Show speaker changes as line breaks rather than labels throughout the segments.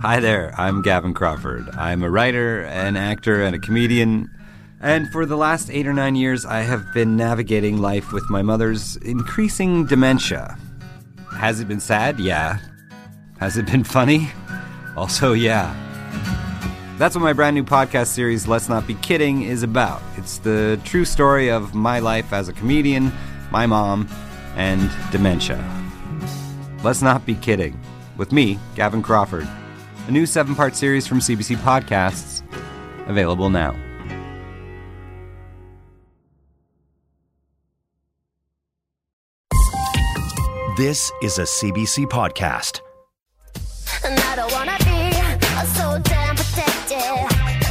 Hi there, I'm Gavin Crawford. I'm a writer, an actor, and a comedian. And for the last 8 or 9 years, I have been navigating life with my mother's increasing dementia. Has it been sad? Yeah. Has it been funny? Also, yeah. That's what my brand new podcast series, Let's Not Be Kidding, is about. It's the true story of my life as a comedian, my mom, and dementia. Let's Not Be Kidding. With me, Gavin Crawford. A new 7-part series from CBC Podcasts, available now.
This is a CBC podcast.
And I don't wanna be so damn protected.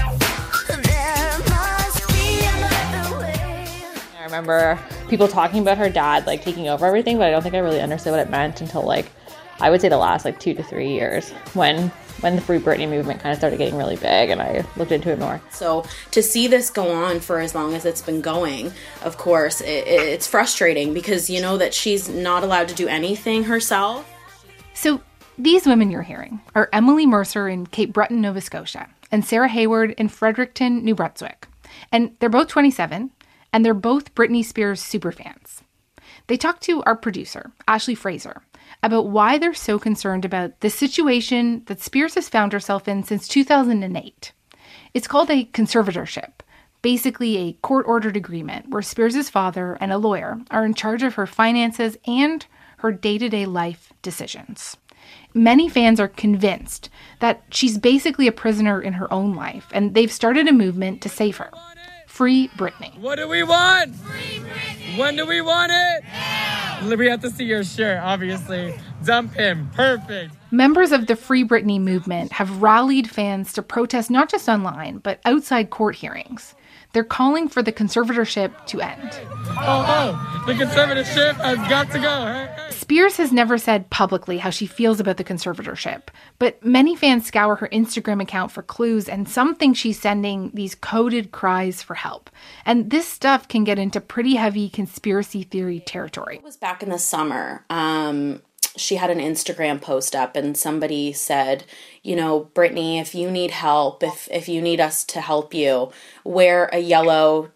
There must be another way.
I remember people talking about her dad like taking over everything, but I don't think I really understood what it meant until like I would say the last like 2 to 3 years when the Free Britney movement kind of started getting really big and I looked into it more.
So to see this go on for as long as it's been going, of course, it's frustrating because you know that she's not allowed to do anything herself.
So these women you're hearing are Emily Mercer in Cape Breton, Nova Scotia, and Sarah Hayward in Fredericton, New Brunswick. And they're both 27, and they're both Britney Spears superfans. They talked to our producer, Ashley Fraser, about why they're so concerned about the situation that Spears has found herself in since 2008. It's called a conservatorship, basically a court-ordered agreement where Spears' father and a lawyer are in charge of her finances and her day-to-day life decisions. Many fans are convinced that she's basically a prisoner in her own life, and they've started a movement to save her. Free Britney.
What do we want? Free Britney. When do we want it? Now. We have to see your shirt, obviously. Dump him. Perfect.
Members of the Free Britney movement have rallied fans to protest not just online, but outside court hearings. They're calling for the conservatorship to end.
The conservatorship has got to go.
Spears has never said publicly how she feels about the conservatorship, but many fans scour her Instagram account for clues, and some think she's sending these coded cries for help. And this stuff can get into pretty heavy conspiracy theory territory.
It was back in the summer. She had an Instagram post up and somebody said, you know, Britney, if you need help, if you need us to help you, wear yellow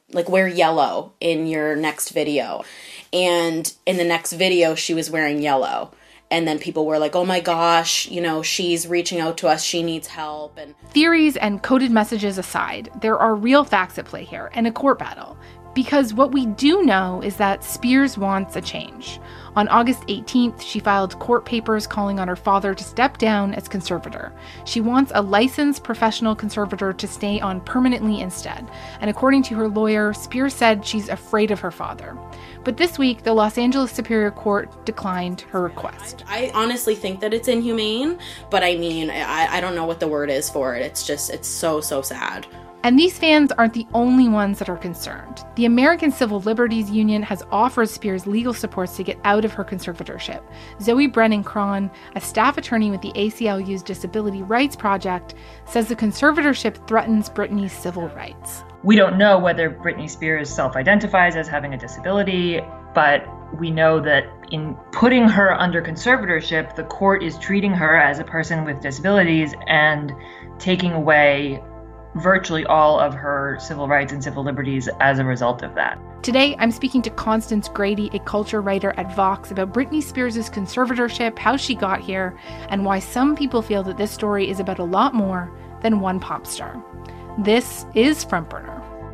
in your next video. And in the next video, she was wearing yellow. And then people were like, oh my gosh, you know, she's reaching out to us. She needs help. And
theories and coded messages aside, there are real facts at play here and a court battle. Because what we do know is that Spears wants a change. On August 18th, she filed court papers calling on her father to step down as conservator. She wants a licensed professional conservator to stay on permanently instead. And according to her lawyer, Spears said she's afraid of her father. But this week, the Los Angeles Superior Court declined her request.
I honestly think that it's inhumane, but I mean, I don't know what the word is for it. It's so sad.
And these fans aren't the only ones that are concerned. The American Civil Liberties Union has offered Spears legal supports to get out of her conservatorship. Zoe Brennan-Cron, a staff attorney with the ACLU's Disability Rights Project, says the conservatorship threatens Britney's civil rights.
We don't know whether Britney Spears self-identifies as having a disability, but we know that in putting her under conservatorship, the court is treating her as a person with disabilities and taking away virtually all of her civil rights and civil liberties as a result of that.
Today, I'm speaking to Constance Grady, a culture writer at Vox, about Britney Spears' conservatorship, how she got here, and why some people feel that this story is about a lot more than one pop star. This is Front Burner.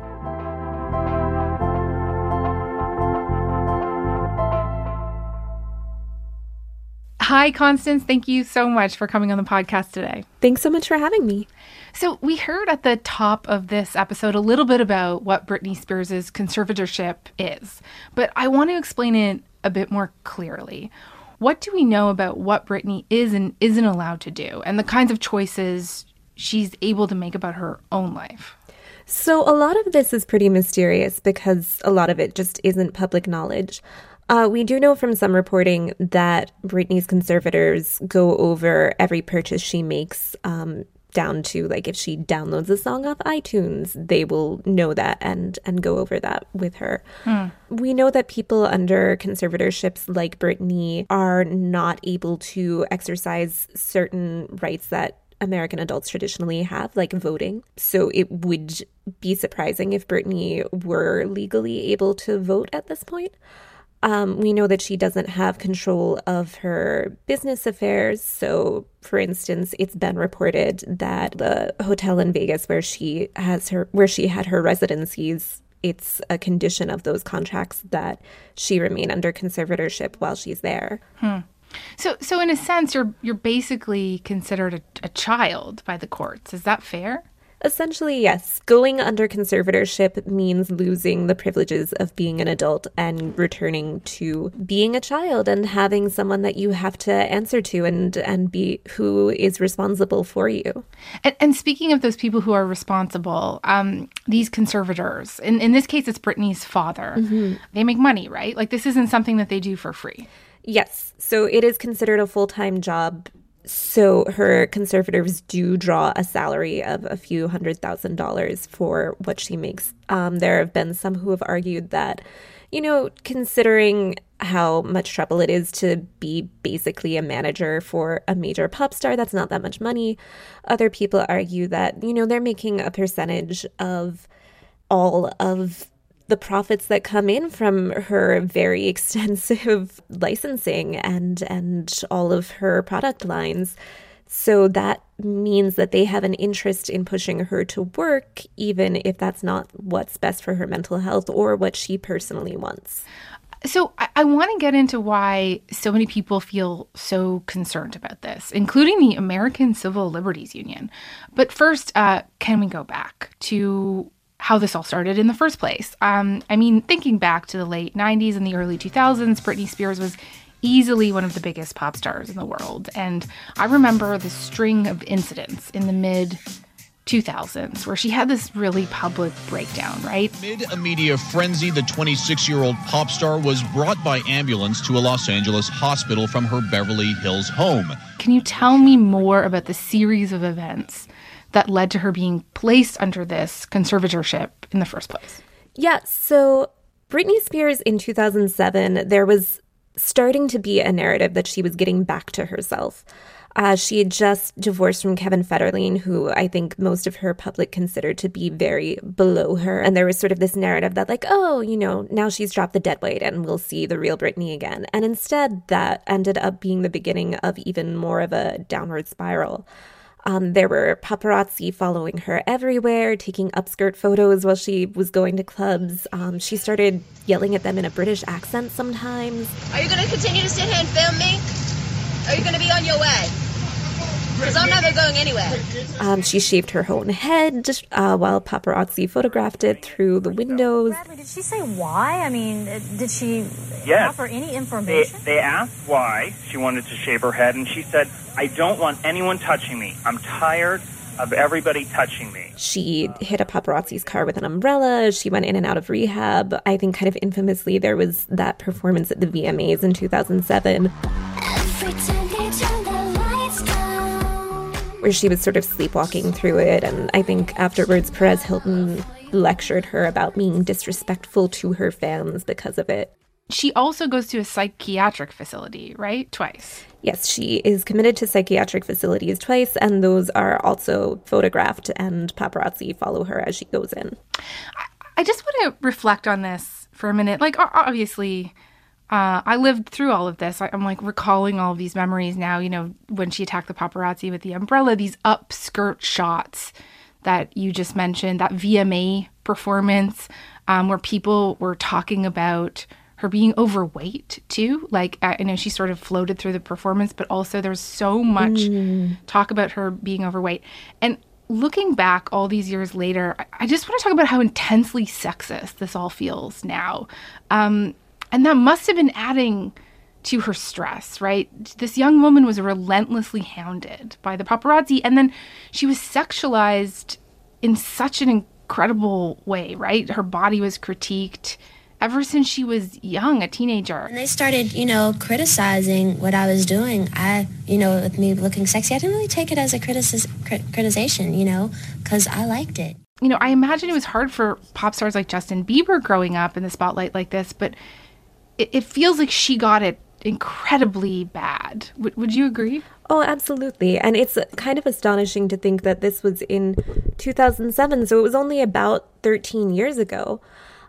Hi, Constance. Thank you so much for coming on the podcast today.
Thanks so much for having me.
So we heard at the top of this episode a little bit about what Britney Spears' conservatorship is, but I want to explain it a bit more clearly. What do we know about what Britney is and isn't allowed to do, and the kinds of choices she's able to make about her own life?
So a lot of this is pretty mysterious because a lot of it just isn't public knowledge. We do know from some reporting that Britney's conservators go over every purchase she makes, down to like if she downloads a song off iTunes, they will know that and go over that with her. We know that people under conservatorships like Britney are not able to exercise certain rights that American adults traditionally have, like voting. So it would be surprising if Britney were legally able to vote at this point. We know that she doesn't have control of her business affairs. So, for instance, it's been reported that the hotel in Vegas where she had her residencies, it's a condition of those contracts that she remain under conservatorship while she's there.
So in a sense, you're basically considered a child by the courts. Is that fair?
Essentially, yes. Going under conservatorship means losing the privileges of being an adult and returning to being a child and having someone that you have to answer to and be who is responsible for you.
And speaking of those people who are responsible, these conservators, in this case, it's Britney's father. They make money, right? Like, this isn't something that they do for free.
Yes. So it is considered a full-time job. So her conservators do draw a salary of a few $100,000 for what she makes. There have been some who have argued that, considering how much trouble it is to be basically a manager for a major pop star, that's not that much money. Other people argue that, they're making a percentage of all of the profits that come in from her very extensive licensing and all of her product lines. So that means that they have an interest in pushing her to work, even if that's not what's best for her mental health or what she personally wants.
So I want to get into why so many people feel so concerned about this, including the American Civil Liberties Union. But first, can we go back to how this all started in the first place? Thinking back to the late 90s and the early 2000s, Britney Spears was easily one of the biggest pop stars in the world. And I remember the string of incidents in the mid-2000s where she had this really public breakdown, right?
Amid a media frenzy, the 26-year-old pop star was brought by ambulance to a Los Angeles hospital from her Beverly Hills home.
Can you tell me more about the series of events that led to her being placed under this conservatorship in the first place?
Yeah, so Britney Spears in 2007, there was starting to be a narrative that she was getting back to herself. She had just divorced from Kevin Federline, who I think most of her public considered to be very below her. And there was sort of this narrative that now she's dropped the dead weight and we'll see the real Britney again. And instead, that ended up being the beginning of even more of a downward spiral. There were paparazzi following her everywhere, taking upskirt photos while she was going to clubs. She started yelling at them in a British accent sometimes.
Are you going to continue to sit here and film me? Or are you going to be on your way? Because I'm never going anywhere.
She shaved her own head while paparazzi photographed it through the windows.
Bradley, did she say why? Did she offer any information?
They asked why she wanted to shave her head, and she said, I don't want anyone touching me. I'm tired of everybody touching me.
She hit a paparazzi's car with an umbrella. She went in and out of rehab. I think kind of infamously there was that performance at the VMAs in 2007. Where she was sort of sleepwalking through it. And I think afterwards Perez Hilton lectured her about being disrespectful to her fans because of it.
She also goes to a psychiatric facility, right? Twice.
Yes, she is committed to psychiatric facilities twice, and those are also photographed, and paparazzi follow her as she goes in.
I just want to reflect on this for a minute. Like, obviously, I lived through all of this. I'm like recalling all of these memories now, when she attacked the paparazzi with the umbrella, these upskirt shots that you just mentioned, that VMA performance where people were talking about her being overweight too. Like, I know she sort of floated through the performance, but also there's so much talk about her being overweight. And looking back all these years later, I just want to talk about how intensely sexist this all feels now. And that must have been adding to her stress, right? This young woman was relentlessly hounded by the paparazzi, and then she was sexualized in such an incredible way, right? Her body was critiqued ever since she was young, a teenager.
When they started, criticizing what I was doing, with me looking sexy, I didn't really take it as a criticization, because I liked it.
I imagine it was hard for pop stars like Justin Bieber growing up in the spotlight like this, but it feels like she got it incredibly bad. Would you agree?
Oh, absolutely. And it's kind of astonishing to think that this was in 2007, so it was only about 13 years ago.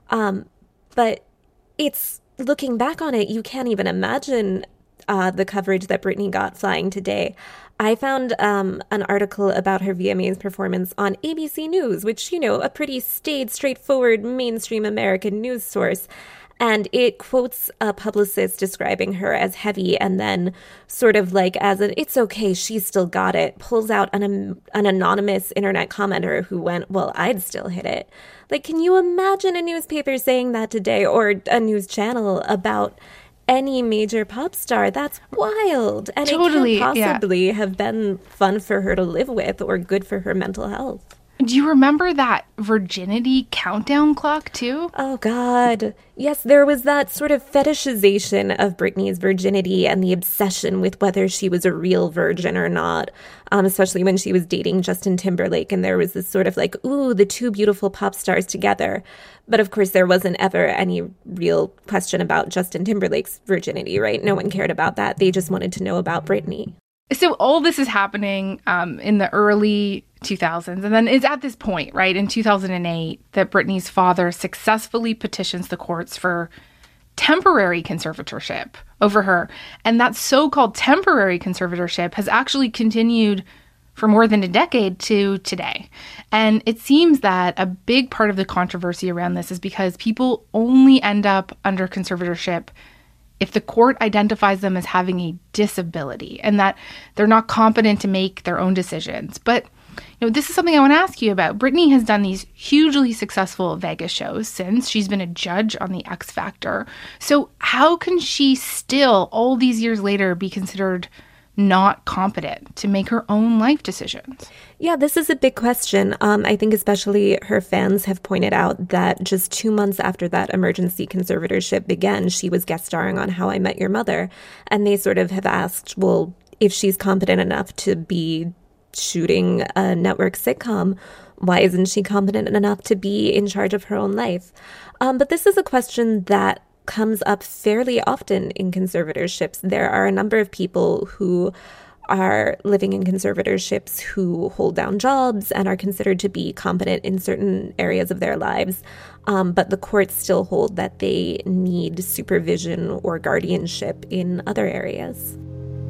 But it's, looking back on it, you can't even imagine the coverage that Britney got flying today. I found an article about her VMAs performance on ABC News, which, you know, a pretty staid, straightforward, mainstream American news source. And it quotes a publicist describing her as heavy and then sort of like as an, it's okay, she's still got it, pulls out an anonymous internet commenter who went, well, I'd still hit it. Like, can you imagine a newspaper saying that today, or a news channel about any major pop star? That's wild. And
Totally,
it can't possibly have been fun for her to live with or good for her mental health.
Do you remember that virginity countdown clock, too?
Oh, God. Yes, there was that sort of fetishization of Britney's virginity and the obsession with whether she was a real virgin or not, especially when she was dating Justin Timberlake. And there was this sort of like, ooh, the two beautiful pop stars together. But of course, there wasn't ever any real question about Justin Timberlake's virginity, right? No one cared about that. They just wanted to know about Britney.
So all this is happening in the early 2000s. And then it's at this point, right, in 2008, that Britney's father successfully petitions the courts for temporary conservatorship over her. And that so-called temporary conservatorship has actually continued for more than a decade to today. And it seems that a big part of the controversy around this is because people only end up under conservatorship if the court identifies them as having a disability and that they're not competent to make their own decisions. But this is something I want to ask you about. Britney has done these hugely successful Vegas shows since. She's been a judge on the X Factor. So how can she still, all these years later, be considered not competent to make her own life decisions?
Yeah, this is a big question. I think especially her fans have pointed out that just 2 months after that emergency conservatorship began, she was guest starring on How I Met Your Mother. And they sort of have asked, well, if she's competent enough to be shooting a network sitcom, why isn't she competent enough to be in charge of her own life? But this is a question that comes up fairly often in conservatorships. There are a number of people who are living in conservatorships who hold down jobs and are considered to be competent in certain areas of their lives, but the courts still hold that they need supervision or guardianship in other areas.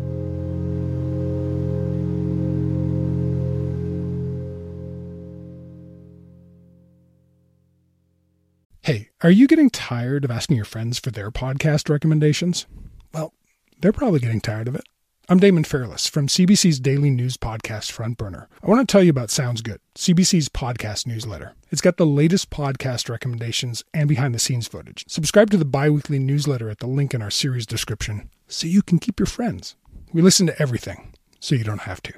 Hey, are you getting tired of asking your friends for their podcast recommendations? Well, they're probably getting tired of it. I'm Damon Fairless from CBC's daily news podcast Front Burner. I want to tell you about Sounds Good, CBC's podcast newsletter. It's got the latest podcast recommendations and behind-the-scenes footage. Subscribe to the bi-weekly newsletter at the link in our series description so you can keep your friends. We listen to everything, so you don't have to.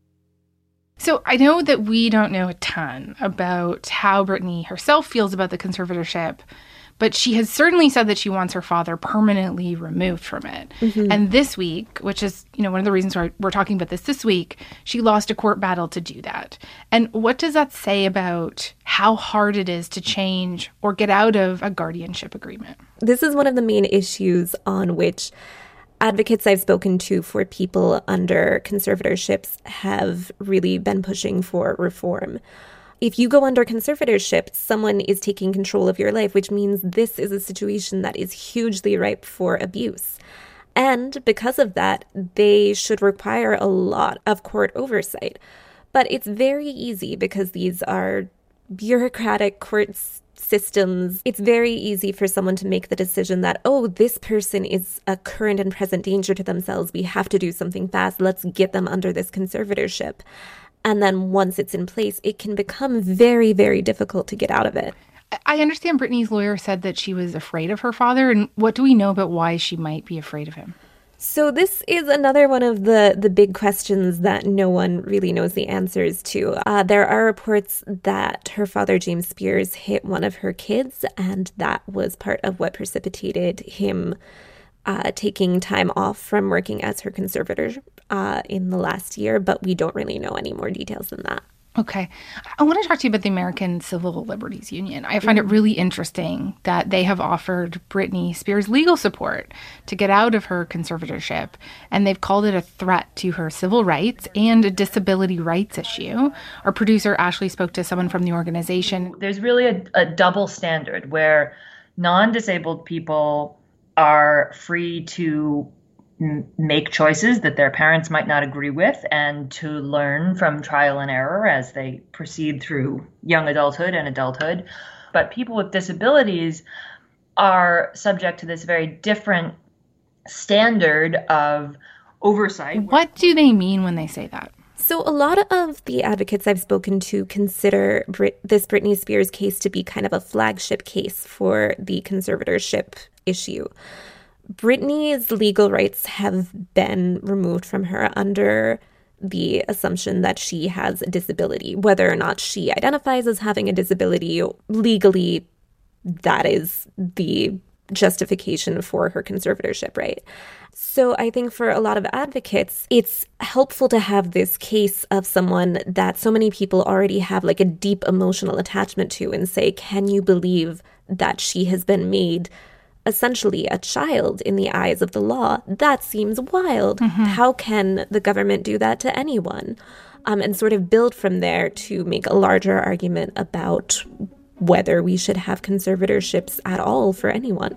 So I know that we don't know a ton about how Britney herself feels about the conservatorship, but she has certainly said that she wants her father permanently removed from it. Mm-hmm. And this week, which is, one of the reasons why we're talking about this week, she lost a court battle to do that. And what does that say about how hard it is to change or get out of a guardianship agreement?
This is one of the main issues on which advocates I've spoken to for people under conservatorships have really been pushing for reform. If you go under conservatorship, someone is taking control of your life, which means this is a situation that is hugely ripe for abuse. And because of that, they should require a lot of court oversight. But it's very easy because these are bureaucratic courts systems. It's very easy for someone to make the decision that, oh, this person is a current and present danger to themselves. We have to do something fast. Let's get them under this conservatorship. And then once it's in place, it can become very, very difficult to get out of it.
I understand Britney's lawyer said that she was afraid of her father. And what do we know about why she might be afraid of him?
So this is another one of the big questions that no one really knows the answers to. There are reports that her father, James Spears, hit one of her kids, and that was part of what precipitated him taking time off from working as her conservator in the last year, but we don't really know any more details than that.
Okay. I want to talk to you about the American Civil Liberties Union. I find it really interesting that they have offered Britney Spears legal support to get out of her conservatorship, and they've called it a threat to her civil rights and a disability rights issue. Our producer, Ashley, spoke to someone from the organization.
There's really a double standard where non-disabled people are free to make choices that their parents might not agree with and to learn from trial and error as they proceed through young adulthood and adulthood. But people with disabilities are subject to this very different standard of oversight.
What do they mean when they say that?
So a lot of the advocates I've spoken to consider this Britney Spears case to be kind of a flagship case for the conservatorship issue. Britney's legal rights have been removed from her under the assumption that she has a disability. Whether or not she identifies as having a disability, legally, that is the justification for her conservatorship, right? So I think for a lot of advocates, it's helpful to have this case of someone that so many people already have like a deep emotional attachment to and say, can you believe that she has been made essentially a child in the eyes of the law? That seems wild. How can the government do that to anyone? And sort of build from there to make a larger argument about whether we should have conservatorships at all for anyone.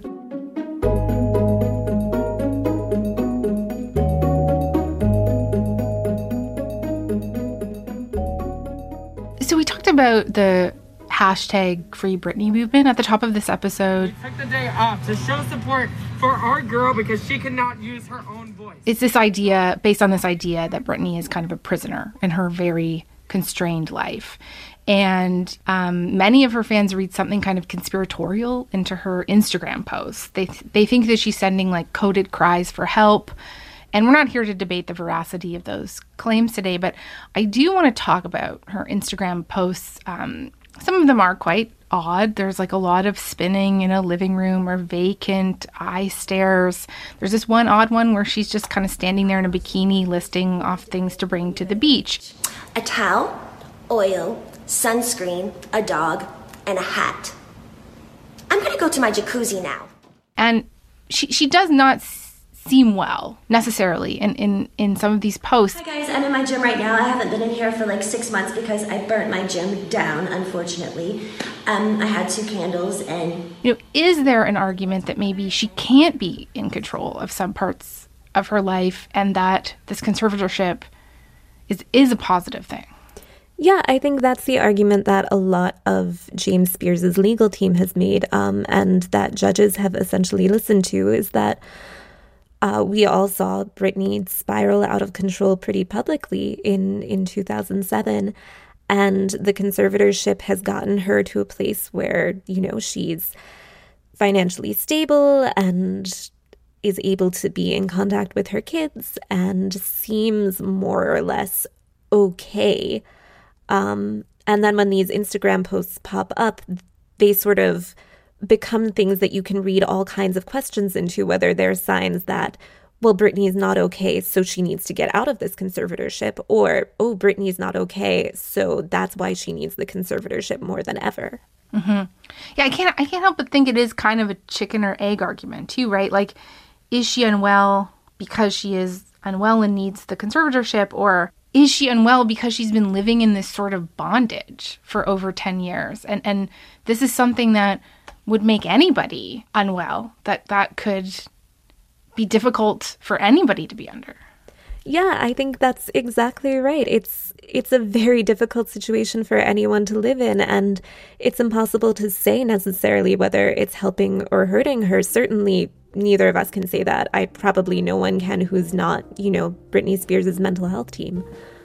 So we talked about the hashtag Free Britney movement at the top of this episode.
We took the day off to show support for our girl because she cannot use her own voice.
It's this idea, based on this idea that Britney is kind of a prisoner in her very constrained life. And many of her fans read something kind of conspiratorial into her Instagram posts. They think that she's sending like coded cries for help. And we're not here to debate the veracity of those claims today, but I do want to talk about her Instagram posts. Some of them are quite odd. There's like a lot of spinning in a living room or vacant eye stares. There's this one odd one where she's just kind of standing there in a bikini listing off things to bring to the beach.
A towel, oil, sunscreen, a dog, and a hat. I'm going to go to my jacuzzi now.
And she does not seem well, necessarily, in some of these posts.
Hi guys, I'm in my gym right now. I haven't been in here for like 6 months because I burnt my gym down, unfortunately. I had 2 candles and...
Is there an argument that maybe she can't be in control of some parts of her life and that this conservatorship is a positive thing?
Yeah, I think that's the argument that a lot of James Spears' legal team has made, and that judges have essentially listened to, is that we all saw Britney spiral out of control pretty publicly in 2007. And the conservatorship has gotten her to a place where, she's financially stable and is able to be in contact with her kids and seems more or less okay. And then when these Instagram posts pop up, they sort of become things that you can read all kinds of questions into, whether they're signs that, well, Britney is not okay, so she needs to get out of this conservatorship, or, oh, Britney is not okay, so that's why she needs the conservatorship more than ever.
Yeah, I can't help but think it is kind of a chicken or egg argument too, right? Like, is she unwell because she is unwell and needs the conservatorship, or is she unwell because she's been living in this sort of bondage for over 10 years? And this is something that would make anybody unwell, that could be difficult for anybody to be under.
Yeah, I think that's exactly right. It's a very difficult situation for anyone to live in, and it's impossible to say necessarily whether it's helping or hurting her. Certainly, neither of us can say that. Probably no one can who's not, Britney Spears' mental health team.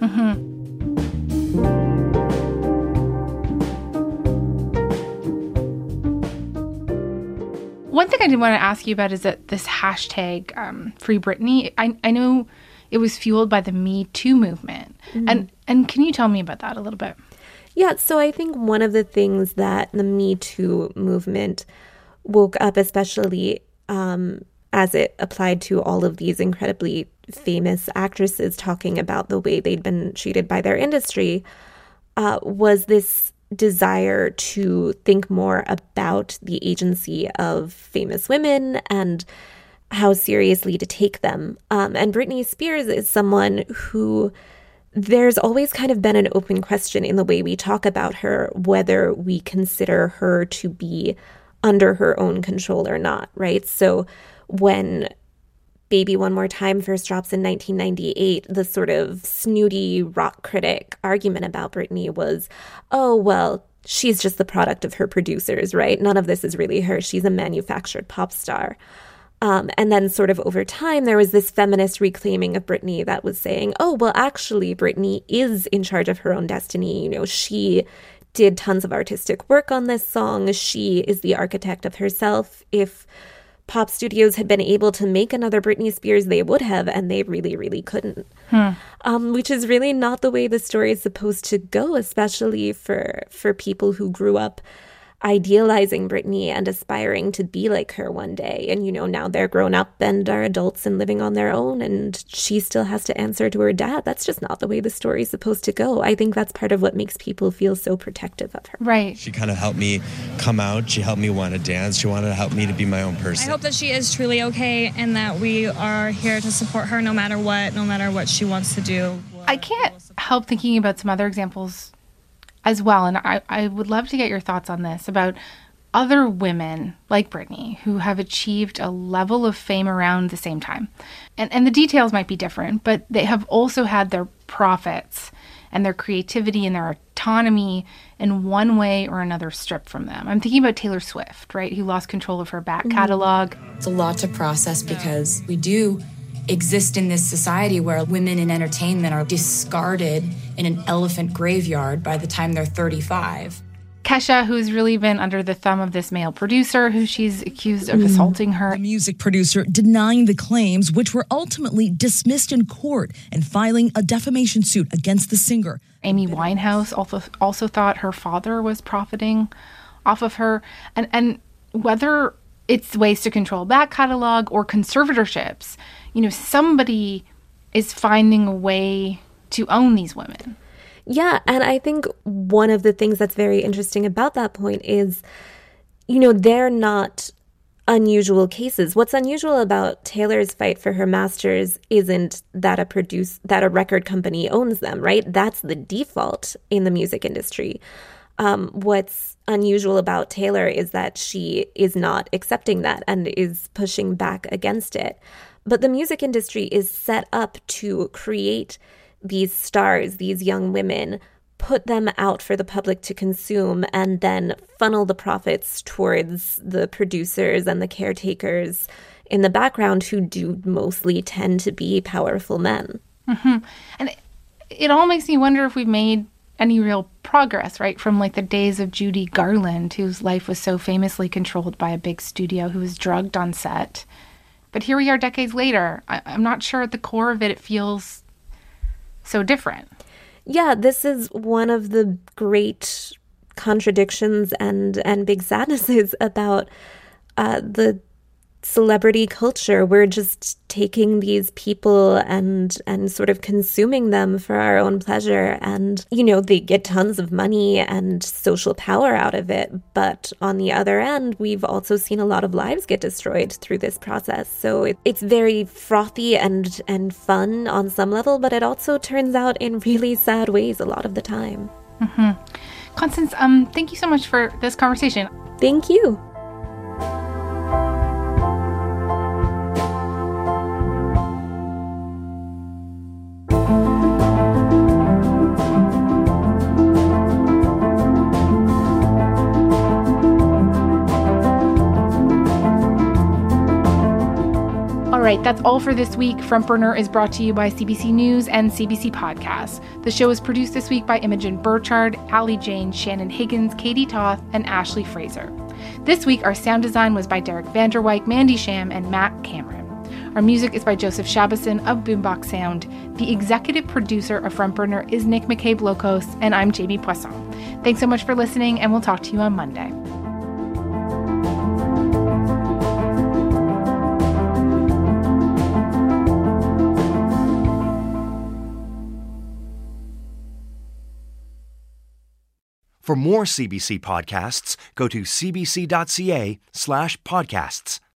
One thing I did want to ask you about is that this hashtag Free Britney, I know it was fueled by the Me Too movement. And can you tell me about that a little bit?
Yeah, so I think one of the things that the Me Too movement woke up, especially as it applied to all of these incredibly famous actresses talking about the way they'd been treated by their industry, was this desire to think more about the agency of famous women and how seriously to take them. And Britney Spears is someone who there's always kind of been an open question in the way we talk about her, whether we consider her to be under her own control or not, right? So when Baby One More Time first drops in 1998, the sort of snooty rock critic argument about Britney was, oh, well, she's just the product of her producers, right? None of this is really her. She's a manufactured pop star. And then sort of over time, there was this feminist reclaiming of Britney that was saying, oh, well, actually, Britney is in charge of her own destiny. You know, she did tons of artistic work on this song. She is the architect of herself. If pop studios had been able to make another Britney Spears, they would have, and they really, really couldn't. Which is really not the way the story is supposed to go, especially for people who grew up idealizing Britney and aspiring to be like her one day. And, you know, now they're grown up and are adults and living on their own, and she still has to answer to her dad. That's just not the way the story is supposed to go. I think that's part of what makes people feel so protective of her.
Right.
She kind of helped me come out. She helped me want to dance. She wanted to help me to be my own person.
I hope that she is truly okay and that we are here to support her no matter what she wants to do.
I can't help thinking about some other examples as well, and I would love to get your thoughts on this, about other women like Britney who have achieved a level of fame around the same time. And the details might be different, but they have also had their profits and their creativity and their autonomy in one way or another stripped from them. I'm thinking about Taylor Swift, right, who lost control of her back catalog.
It's a lot to process because we do exist in this society where women in entertainment are discarded in an elephant graveyard by the time they're 35.
Kesha, who's really been under the thumb of this male producer who she's accused of assaulting her.
The music producer denying the claims, which were ultimately dismissed in court, and filing a defamation suit against the singer.
Amy Winehouse also thought her father was profiting off of her. And whether it's ways to control back catalog or conservatorships, you know, somebody is finding a way to own these women.
Yeah, and I think one of the things that's very interesting about that point is, you know, they're not unusual cases. What's unusual about Taylor's fight for her masters isn't that a record company owns them, right? That's the default in the music industry. What's unusual about Taylor is that she is not accepting that and is pushing back against it. But the music industry is set up to create these stars, these young women, put them out for the public to consume, and then funnel the profits towards the producers and the caretakers in the background who do mostly tend to be powerful men.
Mm-hmm. And it all makes me wonder if we've made any real progress, right? From like the days of Judy Garland, whose life was so famously controlled by a big studio, who was drugged on set. But here we are decades later. I'm not sure at the core of it, it feels so different.
Yeah, this is one of the great contradictions and big sadnesses about the celebrity culture. We're just taking these people and sort of consuming them for our own pleasure. And, you know, they get tons of money and social power out of it. But on the other end, we've also seen a lot of lives get destroyed through this process. So it's very frothy and fun on some level, but it also turns out in really sad ways a lot of the time.
Mm-hmm. Constance, thank you so much for this conversation.
Thank you.
All right, that's all for this week. Front Burner is brought to you by CBC News and CBC Podcasts. The show is produced this week by Imogen Burchard, Allie Jane, Shannon Higgins, Katie Toth, and Ashley Fraser. This week, our sound design was by Derek Vanderwyk, Mandy Sham, and Matt Cameron. Our music is by Joseph Shabason of Boombox Sound. The executive producer of Front Burner is Nick McCabe-Locos, and I'm Jamie Poisson. Thanks so much for listening, and we'll talk to you on Monday.
For more CBC podcasts, go to cbc.ca/podcasts.